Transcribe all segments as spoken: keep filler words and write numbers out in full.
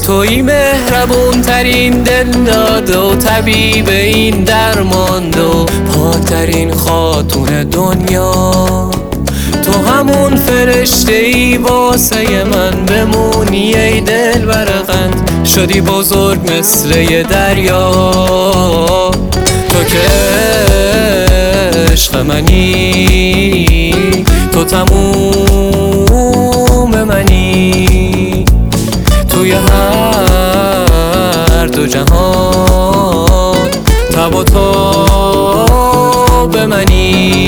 توی مهربون ترین دلداد و طبیب این درماند و پاکترین خاتون دنیا. تو همون فرشته ای واسه من بمونی ای دل برقند، شدی بزرگ مثل یه دریا. تو که عشق منی، تو تموم منی، توی هر دو جهان تب و تاب منی.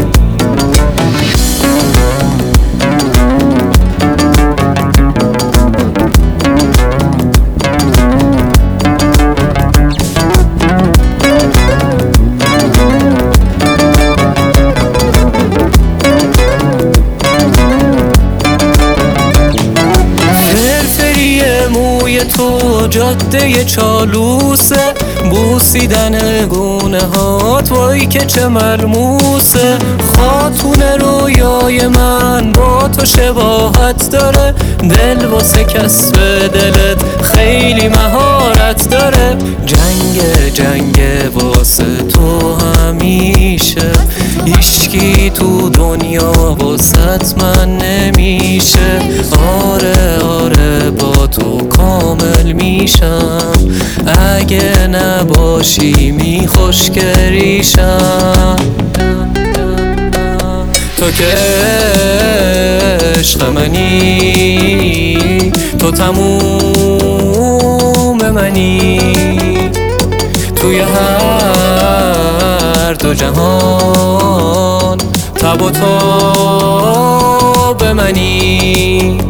موی تو جاده چالوسه، بوسیدن گونه هات وای که چه ملموسه. خاتون رویای من با تو شباهت داره، دل واسه کسب دلت خیلی مهارت داره. جنگ جنگ واسه تو همیشه، هیچکی تو دنیا واسط من نمیشه. آره آره با تو کامل میشم، اگه نباشی میخوشگریشم. تو که عشق منی، تو تموم منی، توی هر دو جهان تب و تاب منی.